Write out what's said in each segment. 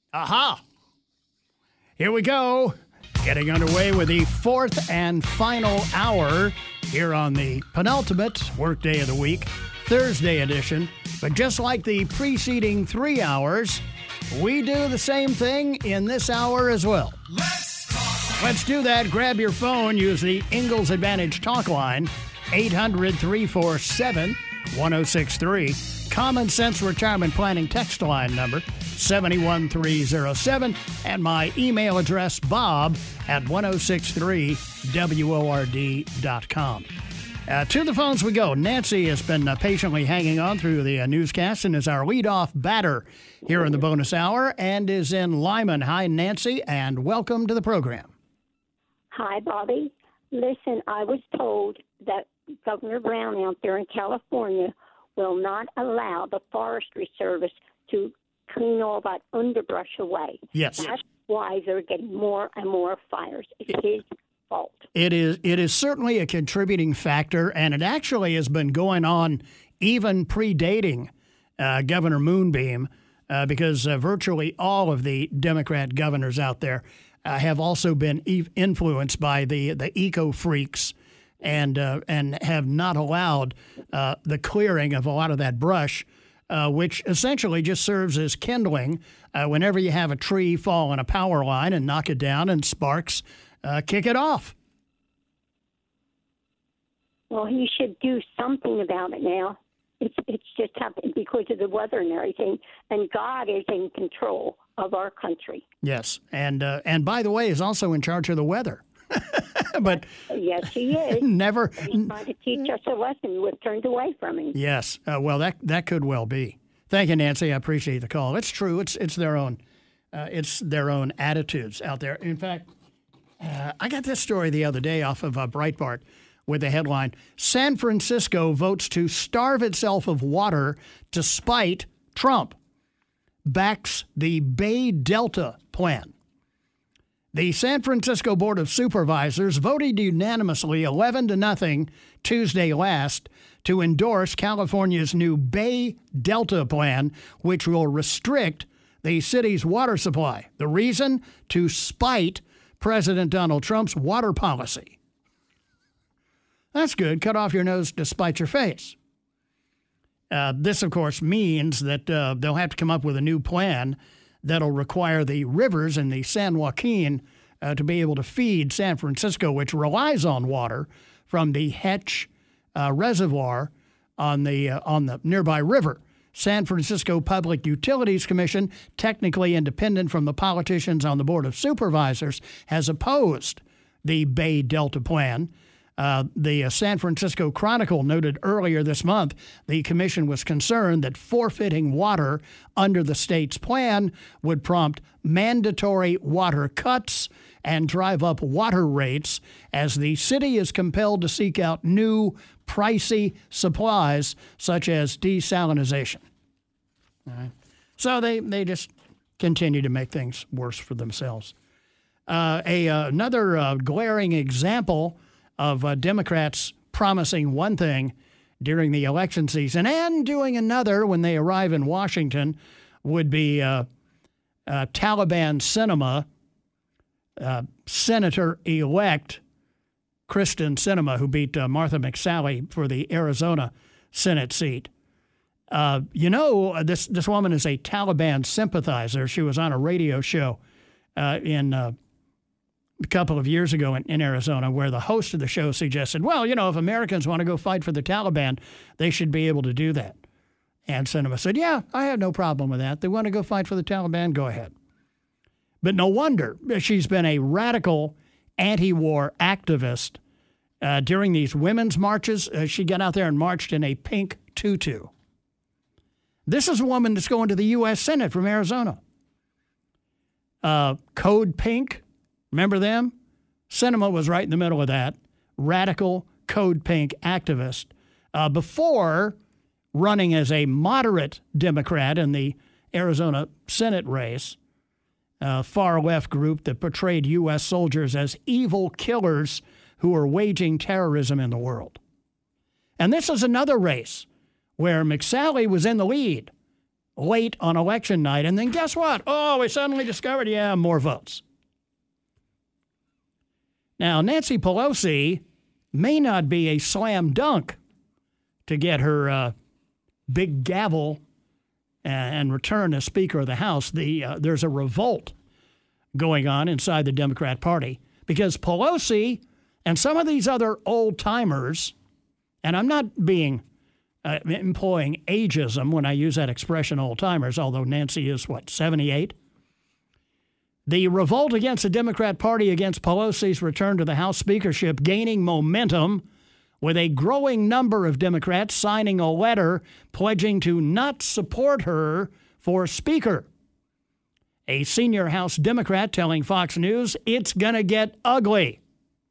Aha! Here we go. Getting underway with the fourth and final hour here on the penultimate workday of the week, Thursday edition. But just like the preceding 3 hours, we do the same thing in this hour as well. Let's do that. Grab your phone. Use the Ingalls Advantage talk line, 800-347-1063. Common Sense Retirement Planning text line number, 71307. And my email address, bob@1063word.com. To the phones we go. Nancy has been patiently hanging on through the newscast and is our leadoff batter here in the bonus hour and is in Lyman. Hi, Nancy, and welcome to the program. Hi, Bobby. Listen, I was told that Governor Brown out there in California will not allow the Forestry Service to clean all that underbrush away. Yes. That's why they're getting more and more fires. It's his fault. It is certainly a contributing factor, and it actually has been going on even predating Governor Moonbeam because virtually all of the Democrat governors out there have also been influenced by the eco-freaks and have not allowed the clearing of a lot of that brush, which essentially just serves as kindling whenever you have a tree fall on a power line and knock it down and sparks kick it off. Well, he should do something about it now. It's just happened because of the weather and everything, and God is in control of our country. Yes, and by the way, is also in charge of the weather. But yes, he is. Never. He's trying to teach us a lesson. We've turned away from him. Yes, well, that could well be. Thank you, Nancy. I appreciate the call. It's true. It's their own attitudes out there. In fact, I got this story the other day off of Breitbart with the headline, San Francisco votes to starve itself of water to spite Trump, backs the Bay Delta plan. The San Francisco Board of Supervisors voted unanimously 11-0 Tuesday last to endorse California's new Bay Delta plan, which will restrict the city's water supply. The reason? To spite President Donald Trump's water policy. That's good. Cut off your nose to spite your face. This, of course, means that they'll have to come up with a new plan that'll require the rivers in the San Joaquin to be able to feed San Francisco, which relies on water from the Hetch Reservoir on the nearby river. San Francisco Public Utilities Commission, technically independent from the politicians on the Board of Supervisors, has opposed the Bay Delta plan. The San Francisco Chronicle noted earlier this month the commission was concerned that forfeiting water under the state's plan would prompt mandatory water cuts and drive up water rates as the city is compelled to seek out new, pricey supplies such as desalination. All right. So they just continue to make things worse for themselves. Another glaring example of Democrats promising one thing during the election season and doing another when they arrive in Washington would be Taliban Sinema, Senator-elect Kristen Sinema, who beat Martha McSally for the Arizona Senate seat. This woman is a Taliban sympathizer. She was on a radio show a couple of years ago in Arizona where the host of the show suggested, well, if Americans want to go fight for the Taliban, they should be able to do that. And Sinema said, yeah, I have no problem with that. They want to go fight for the Taliban, go ahead. But no wonder she's been a radical anti-war activist. During these women's marches, she got out there and marched in a pink tutu. This is a woman that's going to the U.S. Senate from Arizona. Code Pink, remember them? Sinema was right in the middle of that. Radical Code Pink activist. Before running as a moderate Democrat in the Arizona Senate race, a far-left group that portrayed U.S. soldiers as evil killers who are waging terrorism in the world. And this is another race where McSally was in the lead late on election night. And then guess what? Oh, we suddenly discovered, more votes. Now, Nancy Pelosi may not be a slam dunk to get her big gavel and return as Speaker of the House. There's a revolt going on inside the Democrat Party because Pelosi and some of these other old-timers, and I'm not being employing ageism when I use that expression, old-timers, although Nancy is, 78? The revolt against the Democrat Party against Pelosi's return to the House speakership gaining momentum with a growing number of Democrats signing a letter pledging to not support her for Speaker. A senior House Democrat telling Fox News it's going to get ugly.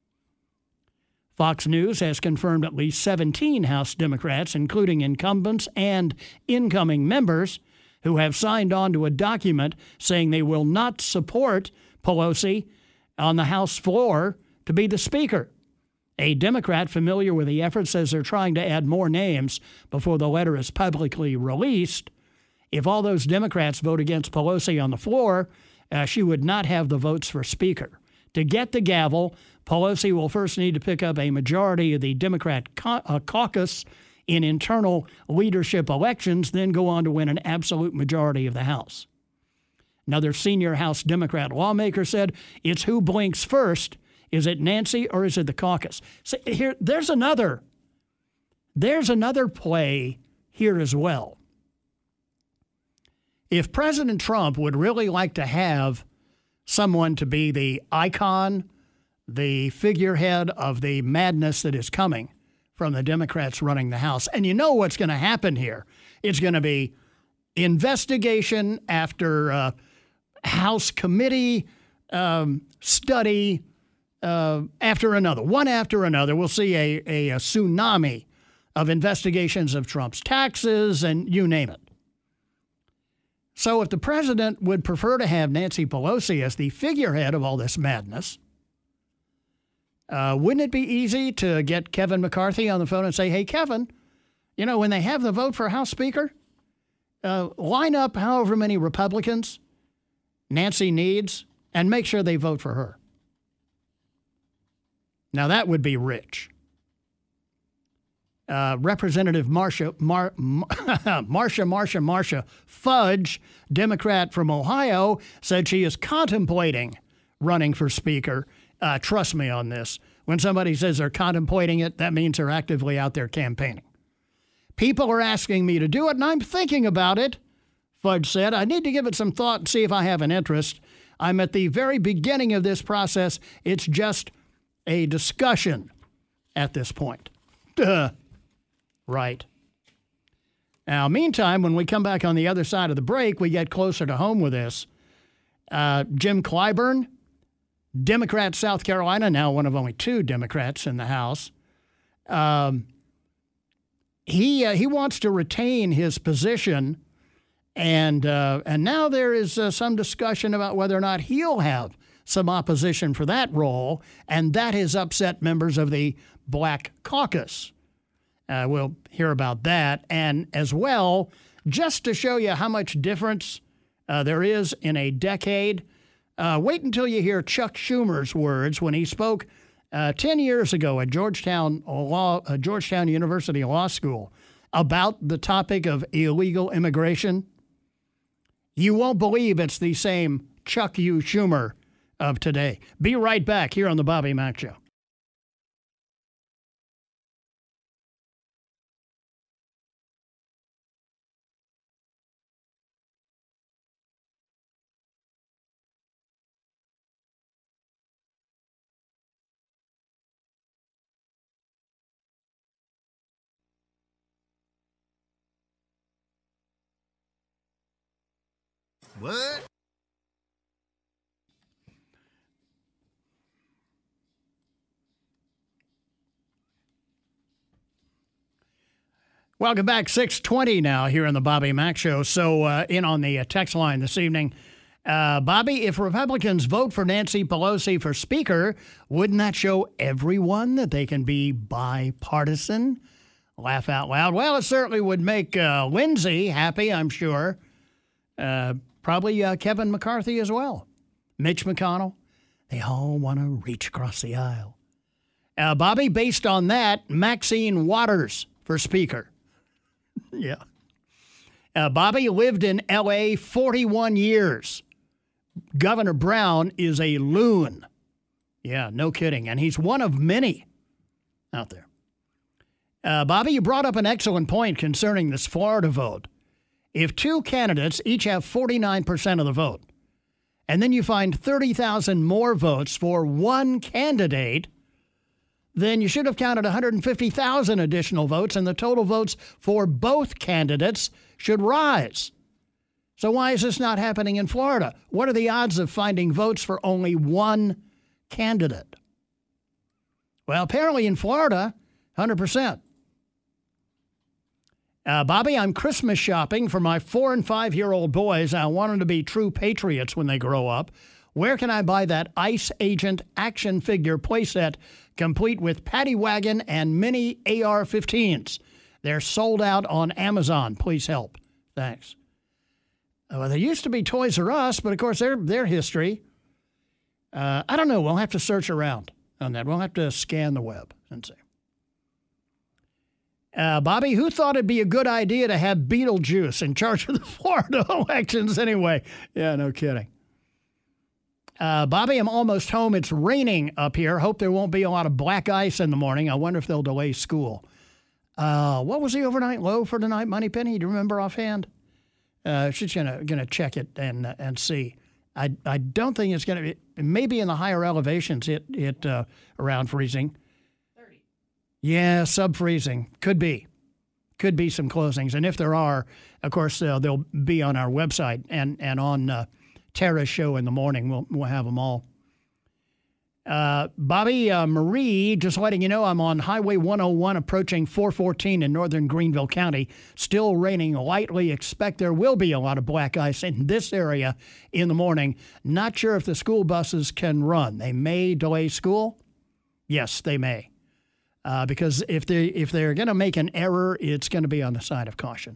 Fox News has confirmed at least 17 House Democrats, including incumbents and incoming members, who have signed on to a document saying they will not support Pelosi on the House floor to be the Speaker. A Democrat familiar with the effort says they're trying to add more names before the letter is publicly released. If all those Democrats vote against Pelosi on the floor, she would not have the votes for Speaker. To get the gavel, Pelosi will first need to pick up a majority of the Democrat caucus in internal leadership elections, then go on to win an absolute majority of the House. Another senior House Democrat lawmaker said, it's who blinks first. Is it Nancy or is it the caucus? So there's another play here as well. If President Trump would really like to have someone to be the icon, the figurehead of the madness that is coming from the Democrats running the House, and you know what's going to happen here. It's going to be investigation after House committee study after another, one after another. We'll see a tsunami of investigations of Trump's taxes and you name it. So if the president would prefer to have Nancy Pelosi as the figurehead of all this madness, wouldn't it be easy to get Kevin McCarthy on the phone and say, hey, Kevin, when they have the vote for House Speaker, line up however many Republicans Nancy needs and make sure they vote for her. Now, that would be rich. Representative Marsha Fudge, Democrat from Ohio, said she is contemplating running for Speaker. Trust me on this. When somebody says they're contemplating it, that means they're actively out there campaigning. People are asking me to do it, and I'm thinking about it, Fudge said. I need to give it some thought and see if I have an interest. I'm at the very beginning of this process. It's just a discussion at this point. Right. Now, meantime, when we come back on the other side of the break, we get closer to home with this. Jim Clyburn, Democrat, South Carolina, now one of only two Democrats in the House. He wants to retain his position, and now there is some discussion about whether or not he'll have some opposition for that role, and that has upset members of the Black Caucus. We'll hear about that, and as well, just to show you how much difference there is in a decade. Wait until you hear Chuck Schumer's words when he spoke 10 years ago at Georgetown University Law School about the topic of illegal immigration. You won't believe it's the same Chuck U. Schumer of today. Be right back here on the Bobby Mack Show. What? Welcome back. 6:20 now here on the Bobby Mack Show. So in on the text line this evening. Bobby, if Republicans vote for Nancy Pelosi for Speaker, wouldn't that show everyone that they can be bipartisan? Laugh out loud. Well, it certainly would make Lindsay happy, I'm sure. Probably Kevin McCarthy as well. Mitch McConnell. They all want to reach across the aisle. Bobby, based on that, Maxine Waters for Speaker. Yeah. Bobby lived in L.A. 41 years. Governor Brown is a loon. Yeah, no kidding. And he's one of many out there. Bobby, you brought up an excellent point concerning this Florida vote. If two candidates each have 49% of the vote, and then you find 30,000 more votes for one candidate, then you should have counted 150,000 additional votes, and the total votes for both candidates should rise. So why is this not happening in Florida? What are the odds of finding votes for only one candidate? Well, apparently in Florida, 100%. Bobby, I'm Christmas shopping for my 4- and 5-year-old boys. I want them to be true patriots when they grow up. Where can I buy that Ice Agent action figure playset complete with paddy wagon and mini AR-15s? They're sold out on Amazon. Please help. Thanks. Well, there used to be Toys R Us, but of course their history. I don't know. We'll have to search around on that. We'll have to scan the web and see. Bobby, who thought it'd be a good idea to have Beetlejuice in charge of the Florida elections anyway? Yeah, no kidding. Bobby, I'm almost home. It's raining up here. Hope there won't be a lot of black ice in the morning. I wonder if they'll delay school. What was the overnight low for tonight, Moneypenny? Do you remember offhand? She's gonna check it and see. I don't think it's gonna be. Maybe in the higher elevations, it around freezing. Yeah, sub-freezing. Could be some closings. And if there are, of course, they'll be on our website and on Tara's show in the morning. We'll have them all. Bobby, Marie, just letting you know I'm on Highway 101 approaching 414 in northern Greenville County. Still raining lightly. Expect there will be a lot of black ice in this area in the morning. Not sure if the school buses can run. They may delay school. Yes, they may. Because if they're going to make an error, it's going to be on the side of caution.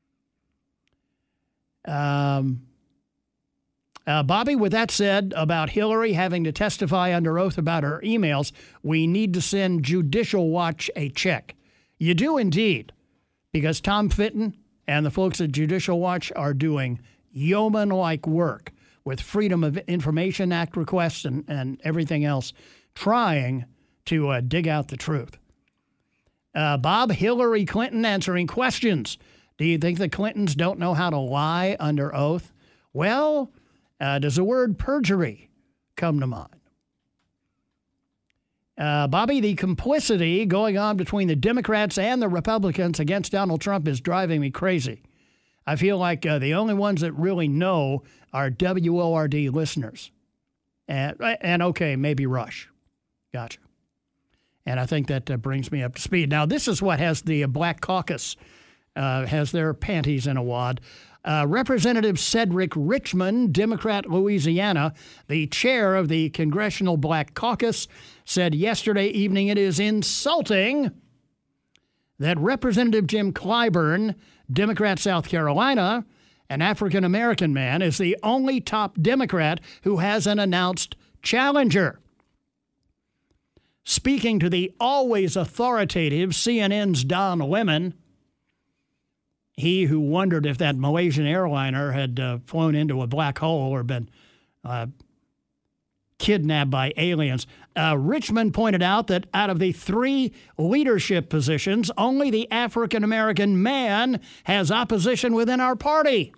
Bobby, with that said, about Hillary having to testify under oath about her emails, we need to send Judicial Watch a check. You do indeed, because Tom Fitton and the folks at Judicial Watch are doing yeoman-like work with Freedom of Information Act requests and everything else, trying to dig out the truth. Bob, Hillary Clinton answering questions. Do you think the Clintons don't know how to lie under oath? Well, does the word perjury come to mind? Bobby, the complicity going on between the Democrats and the Republicans against Donald Trump is driving me crazy. I feel like the only ones that really know are WORD listeners. And okay, maybe Rush. Gotcha. And I think that brings me up to speed. Now, this is what has the Black Caucus, has their panties in a wad. Representative Cedric Richmond, Democrat, Louisiana, the chair of the Congressional Black Caucus, said yesterday evening it is insulting that Representative Jim Clyburn, Democrat, South Carolina, an African-American man, is the only top Democrat who has an announced challenger. Speaking to the always authoritative CNN's Don Lemon, he who wondered if that Malaysian airliner had flown into a black hole or been kidnapped by aliens, Richmond pointed out that out of the 3 leadership positions, only the African-American man has opposition within our party.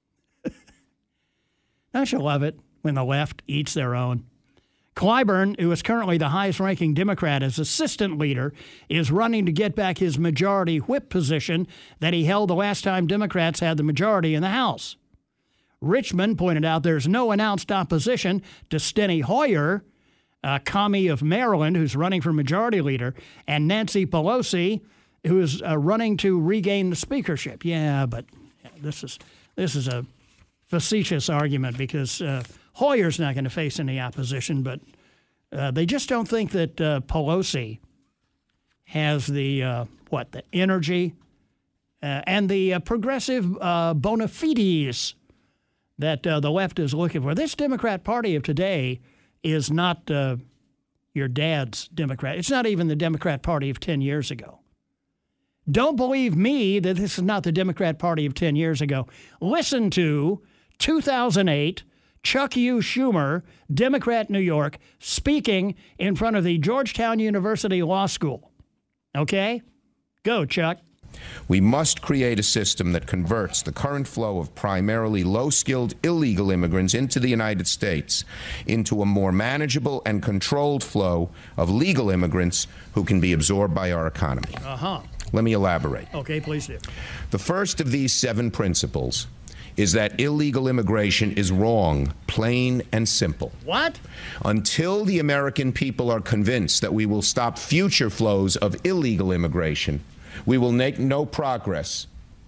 Don't you love it when the left eats their own? Clyburn, who is currently the highest-ranking Democrat as assistant leader, is running to get back his majority whip position that he held the last time Democrats had the majority in the House. Richmond pointed out there's no announced opposition to Steny Hoyer, a commie of Maryland who's running for majority leader, and Nancy Pelosi, who is running to regain the speakership. Yeah, but this is a facetious argument because Hoyer's not going to face any opposition, but they just don't think that Pelosi has the energy and the progressive bona fides that the left is looking for. This Democrat Party of today is not your dad's Democrat. It's not even the Democrat Party of 10 years ago. Don't believe me that this is not the Democrat Party of 10 years ago. Listen to 2008, Chuck U. Schumer, Democrat, New York, speaking in front of the Georgetown University Law School. Okay? Go, Chuck. We must create a system that converts the current flow of primarily low-skilled illegal immigrants into the United States into a more manageable and controlled flow of legal immigrants who can be absorbed by our economy. Let me elaborate. Okay, please do. The first of these 7 principles is that illegal immigration is wrong, plain and simple. What? Until the American people are convinced that we will stop future flows of illegal immigration, we will make no progress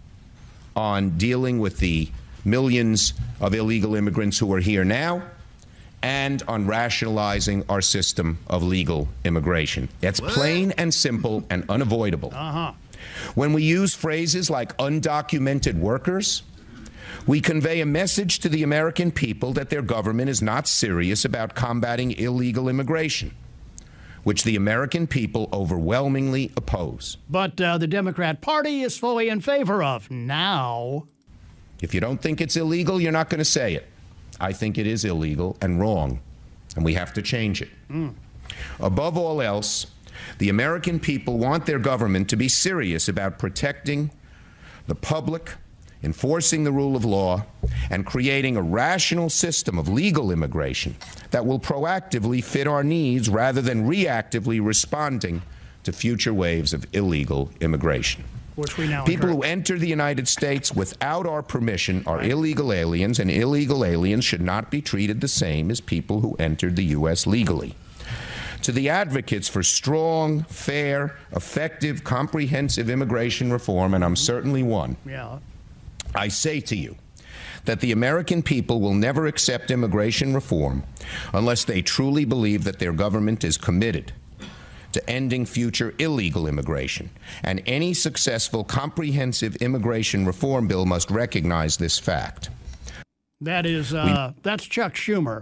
on dealing with the millions of illegal immigrants who are here now and on rationalizing our system of legal immigration. That's plain and simple and unavoidable. When we use phrases like undocumented workers, we convey a message to the American people that their government is not serious about combating illegal immigration, which the American people overwhelmingly oppose. But the Democrat Party is fully in favor of now. If you don't think it's illegal, you're not going to say it. I think it is illegal and wrong, and we have to change it. Above all else, the American people want their government to be serious about protecting the public, enforcing the rule of law, and creating a rational system of legal immigration that will proactively fit our needs rather than reactively responding to future waves of illegal immigration. Which we now People who enter the United States without our permission are illegal aliens, and illegal aliens should not be treated the same as people who entered the U.S. legally. To the advocates for strong, fair, effective, comprehensive immigration reform, and I'm certainly one, I say to you that the American people will never accept immigration reform unless they truly believe that their government is committed to ending future illegal immigration. And any successful, comprehensive immigration reform bill must recognize this fact. That is, that's Chuck Schumer.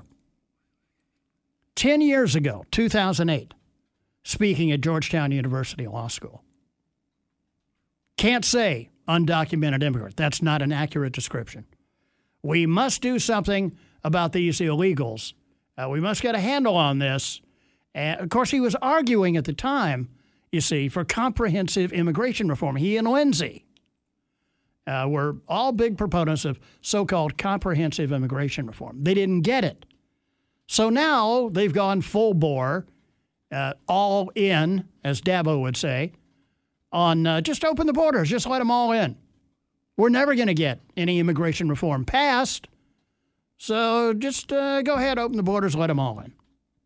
10 years ago, 2008, speaking at Georgetown University Law School. Can't say undocumented immigrant. That's not an accurate description. We must do something about these illegals. We must get a handle on this. And, of course, he was arguing at the time, you see, for comprehensive immigration reform. He and Lindsay were all big proponents of so-called comprehensive immigration reform. They didn't get it. So now they've gone full bore, all in, as Dabo would say, on just open the borders, just let them all in. We're never going to get any immigration reform passed, so just go ahead, open the borders, let them all in.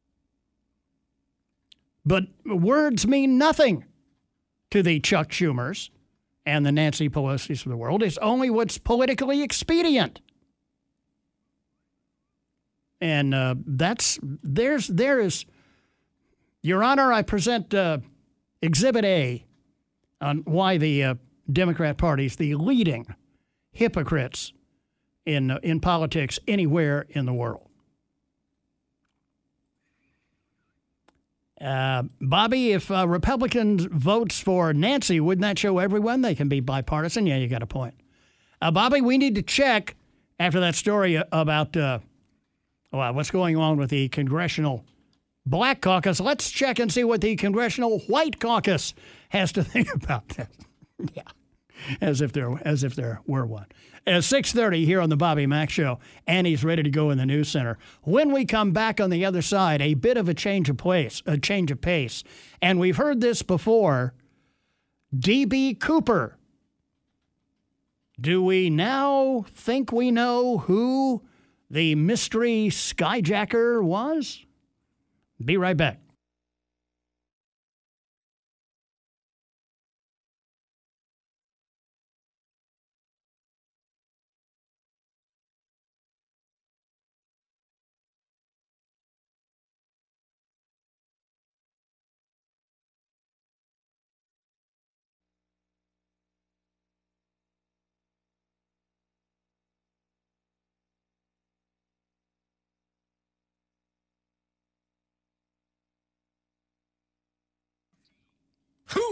But words mean nothing to the Chuck Schumers and the Nancy Pelosi's of the world. It's only what's politically expedient. And there is, Your Honor, I present Exhibit A on why the Democrat Party is the leading hypocrites in politics anywhere in the world. Bobby, if Republicans votes for Nancy, wouldn't that show everyone they can be bipartisan? Yeah, you got a point. Bobby, we need to check after that story about what's going on with the Congressional Black Caucus. Let's check and see what the Congressional White Caucus has to think about that. Yeah, as if there were one. At 6:30 here on the Bobby Mack Show, Annie's ready to go in the news center. When we come back on the other side, a bit of a change of pace, and we've heard this before. D.B. Cooper. Do we now think we know who the mystery skyjacker was? Be right back.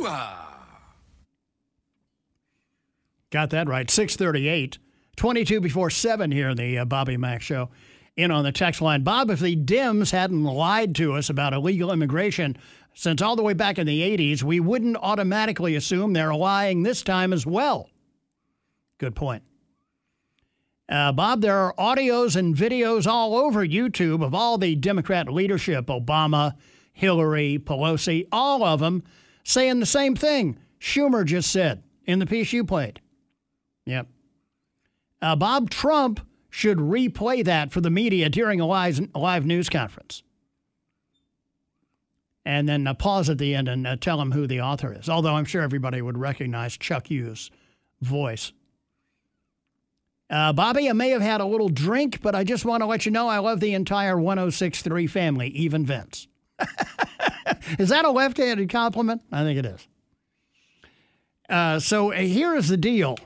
Got that right. 6:38, 22 before 7 here in the Bobby Mack Show. In on the text line. Bob, if the Dems hadn't lied to us about illegal immigration since all the way back in the 80s, we wouldn't automatically assume they're lying this time as well. Good point. Bob, there are audios and videos all over YouTube of all the Democrat leadership, Obama, Hillary, Pelosi, all of them saying the same thing Schumer just said in the piece you played. Yep. Bob, Trump should replay that for the media during a live news conference. And then pause at the end and tell them who the author is, although I'm sure everybody would recognize Chuck Hughes' voice. Bobby, I may have had a little drink, but I just want to let you know I love the entire 106.3 family, even Vince. Is that a left-handed compliment? I think it is. So here is the deal.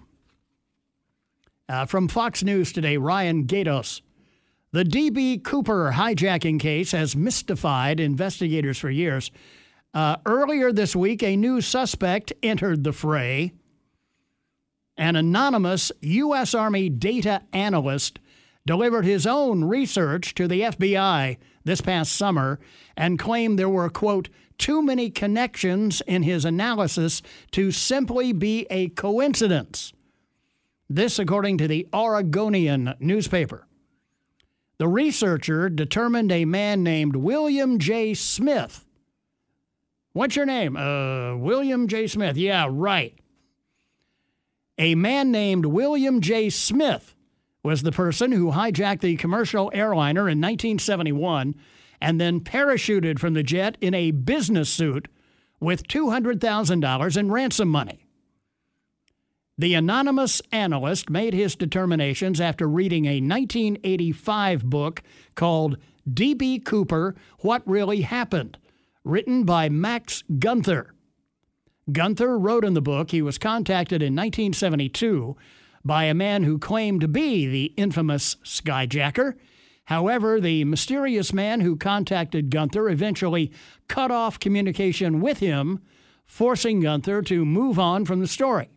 From Fox News today, Ryan Gatos. The D.B. Cooper hijacking case has mystified investigators for years. Earlier this week, a new suspect entered the fray. An anonymous U.S. Army data analyst delivered his own research to the FBI this past summer and claimed there were, quote, too many connections in his analysis to simply be a coincidence. This, according to the Oregonian newspaper. The researcher determined a man named William J. Smith. What's your name? William J. Smith. Yeah, right. A man named William J. Smith was the person who hijacked the commercial airliner in 1971 and then parachuted from the jet in a business suit with $200,000 in ransom money. The anonymous analyst made his determinations after reading a 1985 book called D.B. Cooper, What Really Happened, written by Max Gunther. Gunther wrote in the book he was contacted in 1972 by a man who claimed to be the infamous skyjacker. However, the mysterious man who contacted Gunther eventually cut off communication with him, forcing Gunther to move on from the story.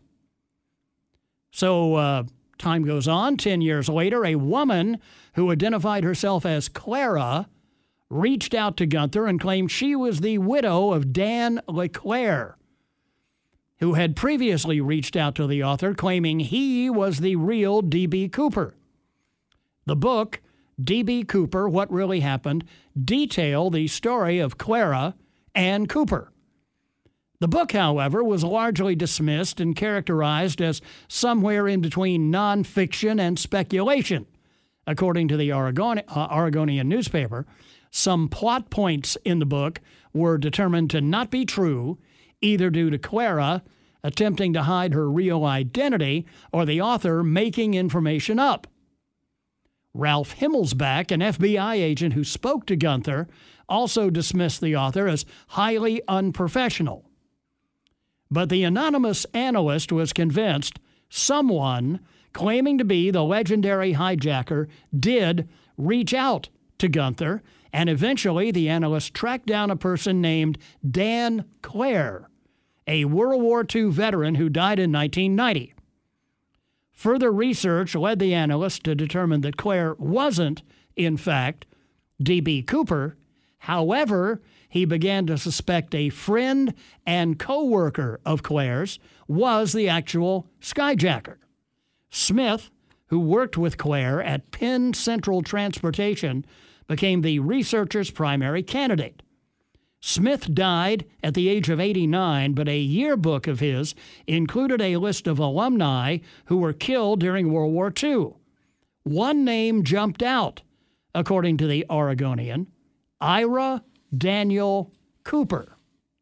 So time goes on. 10 years later, a woman who identified herself as Clara reached out to Gunther and claimed she was the widow of Dan LeClaire, who had previously reached out to the author claiming he was the real D.B. Cooper. The book, D.B. Cooper, What Really Happened, detailed the story of Clara and Cooper. The book, however, was largely dismissed and characterized as somewhere in between nonfiction and speculation. According to the Oregonian newspaper, some plot points in the book were determined to not be true, either due to Clara attempting to hide her real identity or the author making information up. Ralph Himmelsbach, an FBI agent who spoke to Gunther, also dismissed the author as highly unprofessional. But the anonymous analyst was convinced someone claiming to be the legendary hijacker did reach out to Gunther, and eventually the analyst tracked down a person named Dan Clare, a World War II veteran who died in 1990. Further research led the analyst to determine that Clare wasn't, in fact, D.B. Cooper. However, he began to suspect a friend and co-worker of Claire's was the actual skyjacker. Smith, who worked with Claire at Penn Central Transportation, became the researcher's primary candidate. Smith died at the age of 89, but a yearbook of his included a list of alumni who were killed during World War II. One name jumped out, according to the Oregonian: Ira Daniel Cooper.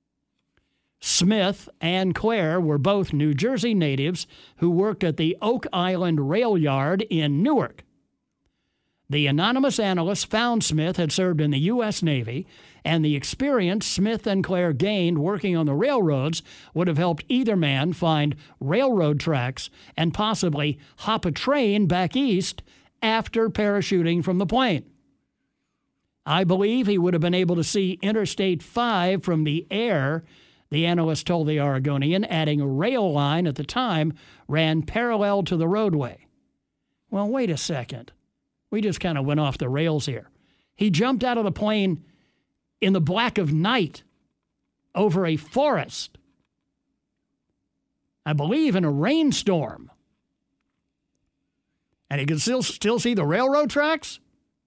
Smith and Claire were both New Jersey natives who worked at the Oak Island Rail Yard in Newark. The anonymous analyst found Smith had served in the U.S. Navy, and the experience Smith and Claire gained working on the railroads would have helped either man find railroad tracks and possibly hop a train back east after parachuting from the plane. I believe he would have been able to see Interstate 5 from the air the analyst told the Oregonian, adding a rail line at the time ran parallel to the roadway. Well, wait a second. We just kind of went off the rails here. He jumped out of the plane in the black of night over a forest, I believe in a rainstorm. And he can still see the railroad tracks?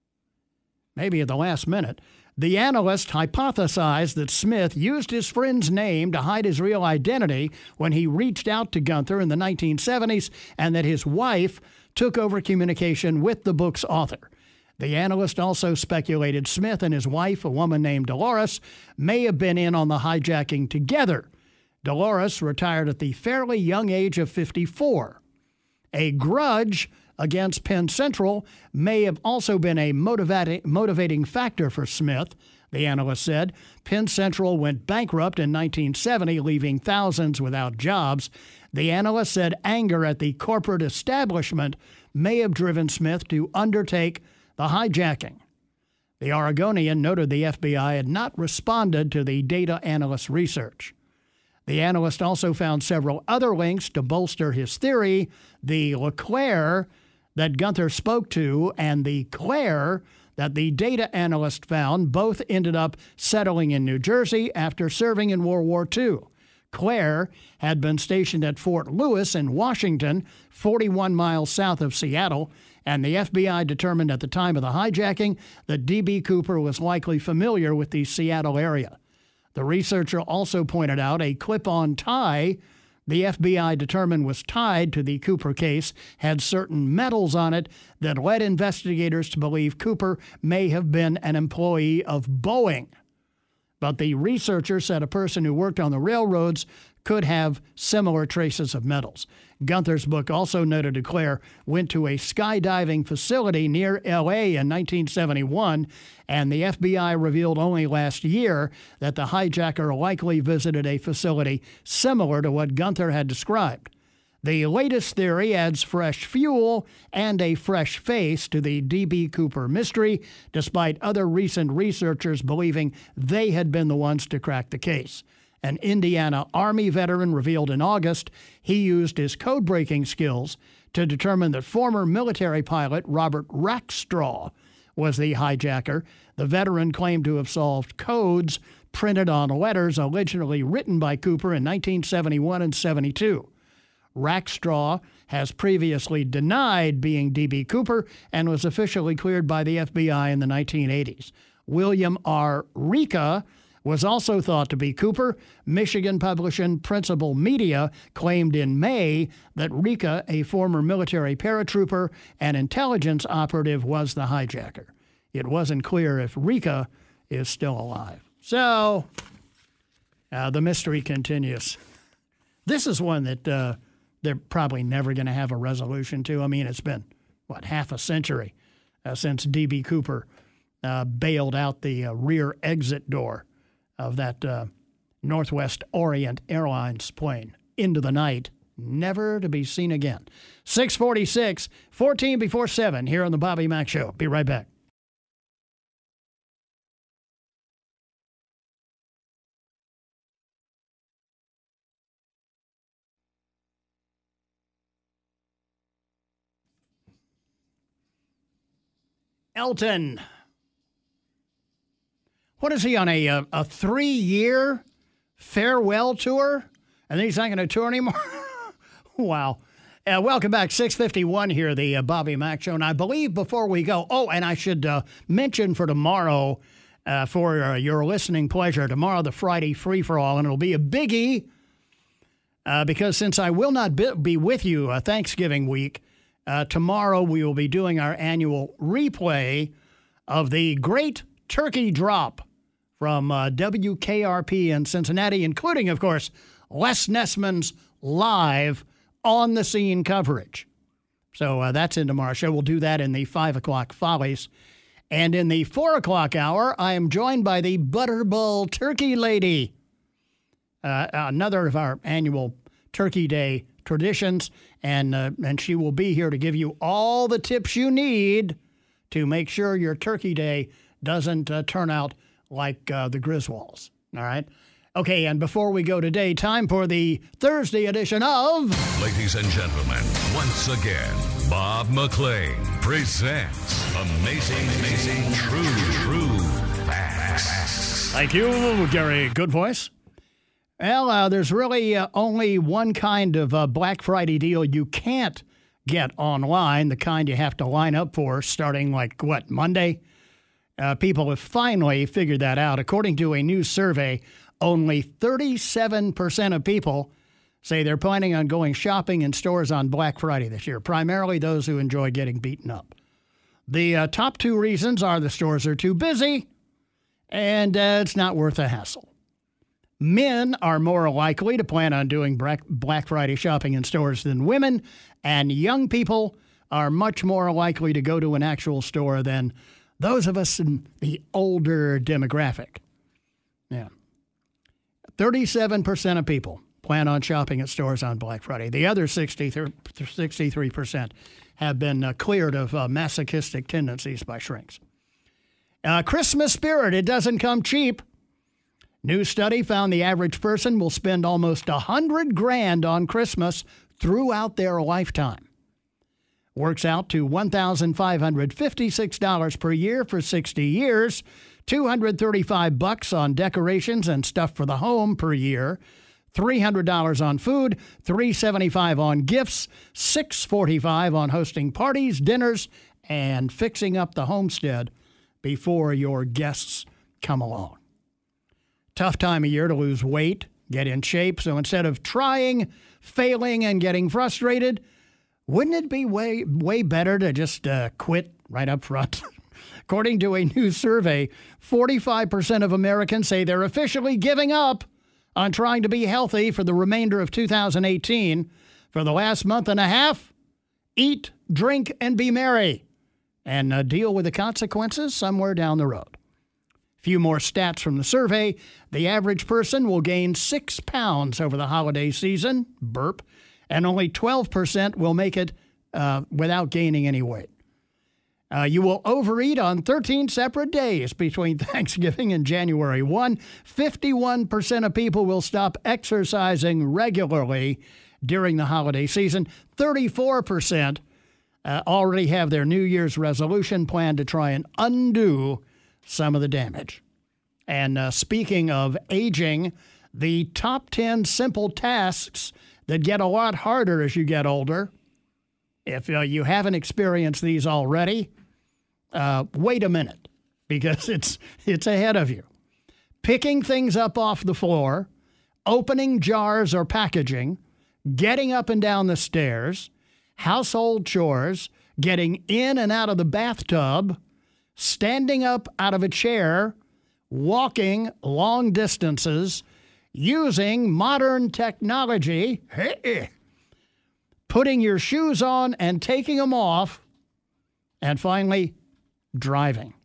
Maybe at the last minute. The analyst hypothesized that Smith used his friend's name to hide his real identity when he reached out to Gunther in the 1970s, and that his wife took over communication with the book's author. The analyst also speculated Smith and his wife, a woman named Dolores, may have been in on the hijacking together. Dolores retired at the fairly young age of 54. A grudge against Penn Central may have also been a motivating factor for Smith, the analyst said. Penn Central went bankrupt in 1970, leaving thousands without jobs. The analyst said anger at the corporate establishment may have driven Smith to undertake the hijacking. The Oregonian noted the FBI had not responded to the data analyst's research. The analyst also found several other links to bolster his theory. The LeClaire that Gunther spoke to and the Claire that the data analyst found both ended up settling in New Jersey after serving in World War II. Claire had been stationed at Fort Lewis in Washington, 41 miles south of Seattle, and the FBI determined at the time of the hijacking that D.B. Cooper was likely familiar with the Seattle area. The researcher also pointed out a clip-on tie the FBI determined was tied to the Cooper case had certain metals on it that led investigators to believe Cooper may have been an employee of Boeing. But the researcher said a person who worked on the railroads could have similar traces of metals. Gunther's book also noted Claire went to a skydiving facility near L.A. in 1971, and the FBI revealed only last year that the hijacker likely visited a facility similar to what Gunther had described. The latest theory adds fresh fuel and a fresh face to the D.B. Cooper mystery, despite other recent researchers believing they had been the ones to crack the case. An Indiana Army veteran revealed in August he used his code-breaking skills to determine that former military pilot Robert Rackstraw was the hijacker. The veteran claimed to have solved codes printed on letters originally written by Cooper in 1971 and 72. Rackstraw has previously denied being D.B. Cooper and was officially cleared by the FBI in the 1980s. William R. Rika was also thought to be Cooper. Michigan publication Principal Media claimed in May that Rika, a former military paratrooper and intelligence operative, was the hijacker. It wasn't clear if Rika is still alive. So, the mystery continues. This is one that they're probably never going to have a resolution to. I mean, it's been, half a century since D.B. Cooper bailed out the rear exit door of that Northwest Orient Airlines plane into the night, never to be seen again. 6:46, 14 before 7 here on the Bobby Mack Show. Be right back. Elton. What is he on, a 3-year farewell tour? And then he's not going to tour anymore? Wow. Welcome back. 6:51 here, the Bobby Mack Show. And I believe before we go, and I should mention for tomorrow, for your listening pleasure, tomorrow the Friday free-for-all, and it'll be a biggie because since I will not be with you Thanksgiving week, tomorrow we will be doing our annual replay of the Great Turkey Drop from WKRP in Cincinnati, including, of course, Les Nessman's live on-the-scene coverage. So that's in tomorrow's show. We'll do that in the 5 o'clock Follies. And in the 4 o'clock hour, I am joined by the Butterball Turkey Lady, another of our annual Turkey Day traditions, and she will be here to give you all the tips you need to make sure your Turkey Day doesn't turn out like the Griswolds, all right? Okay, and before we go today, time for the Thursday edition of... Ladies and gentlemen, once again, Bob McLean presents Amazing True Facts. Thank you, Gary. Good voice. Well, there's really only one kind of Black Friday deal you can't get online, the kind you have to line up for starting, Monday? People have finally figured that out. According to a new survey, only 37% of people say they're planning on going shopping in stores on Black Friday this year, primarily those who enjoy getting beaten up. The top two reasons are the stores are too busy and it's not worth the hassle. Men are more likely to plan on doing Black Friday shopping in stores than women, and young people are much more likely to go to an actual store than those of us in the older demographic. Yeah. 37% of people plan on shopping at stores on Black Friday. The other 63% have been cleared of masochistic tendencies by shrinks. Christmas spirit, it doesn't come cheap. New study found the average person will spend almost $100,000 on Christmas throughout their lifetime. Works out to $1,556 per year for 60 years, $235 on decorations and stuff for the home per year, $300 on food, $375 on gifts, $645 on hosting parties, dinners, and fixing up the homestead before your guests come along. Tough time of year to lose weight, get in shape, so instead of trying, failing, and getting frustrated, wouldn't it be way better to just quit right up front? According to a new survey, 45% of Americans say they're officially giving up on trying to be healthy for the remainder of 2018. For the last month and a half, eat, drink, and be merry, and deal with the consequences somewhere down the road. Few more stats from the survey. The average person will gain 6 pounds over the holiday season, burp, and only 12% will make it without gaining any weight. You will overeat on 13 separate days between Thanksgiving and January 1. 51% of people will stop exercising regularly during the holiday season. 34% already have their New Year's resolution plan to try and undo some of the damage. And speaking of aging, the top 10 simple tasks that get a lot harder as you get older. If you haven't experienced these already, wait a minute, because it's ahead of you. Picking things up off the floor, opening jars or packaging, getting up and down the stairs, household chores, getting in and out of the bathtub, standing up out of a chair, walking long distances, using modern technology, putting your shoes on and taking them off, and finally, driving.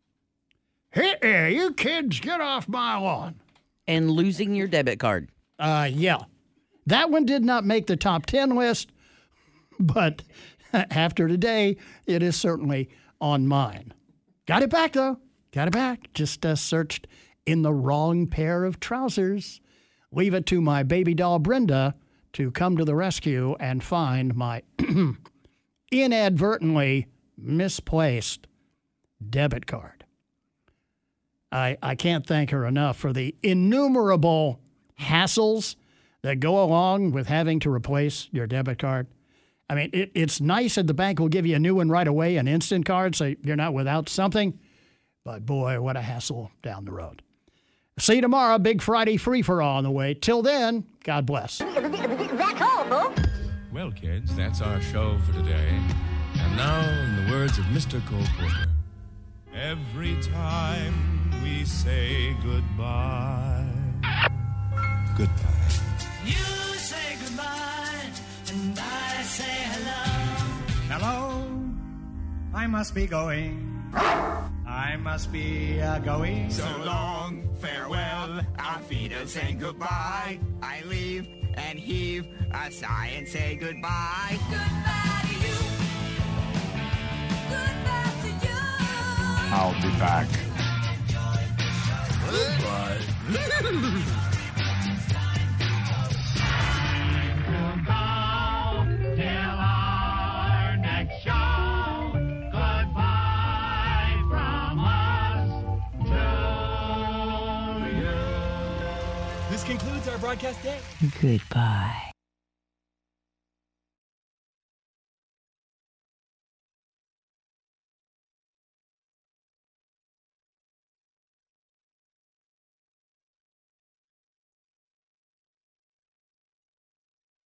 Hey, you kids, get off my lawn. And losing your debit card. Yeah. That one did not make the top 10 list, but after today, it is certainly on mine. Got it back, though. Got it back. Just searched in the wrong pair of trousers. Leave it to my baby doll, Brenda, to come to the rescue and find my inadvertently misplaced debit card. I can't thank her enough for the innumerable hassles that go along with having to replace your debit card. I mean, it's nice that the bank will give you a new one right away, an instant card, so you're not without something. But boy, what a hassle down the road. See you tomorrow. Big Friday free-for-all on the way. Till then, God bless. That's all, folks. Well, kids, that's our show for today. And now, in the words of Mr. Cole Porter, every time we say goodbye, goodbye. You say goodbye, and I say hello. Hello, I must be going. I must be going. So long, farewell, our feet are saying goodbye. I leave and heave a sigh and say goodbye. Goodbye to you. Goodbye to you. I'll be back. Goodbye. concludes our broadcast day. Goodbye.